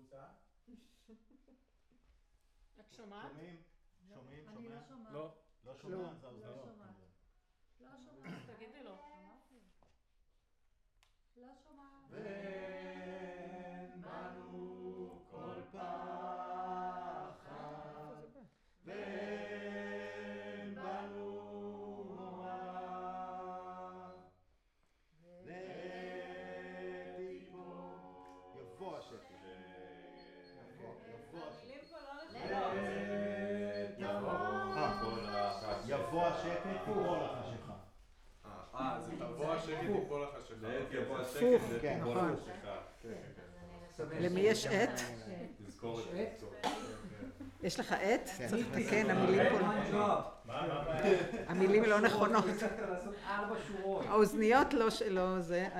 החוצה. את שומעת? שומעים? אני לא שומעת. לא שומעת? זה לא שומעת. לא שומעת. תגידי לו. לא שומעת. ואין בנו כל פחד, ואין בנו מורא, ותיפול. יבוא השקט. המילים פה לא יבוא השקט, תיפול החשיכה. זה תבוא השקט, תיפול החשיכה. יבוא השקט, תיפול החשיכה. למי יש עט? תזכור את זה. יש לך עט? צריך לתקן, המילים פה... המילים לא נכונות. הצלחת לעשות 4 שורות. האוזניות לא זה...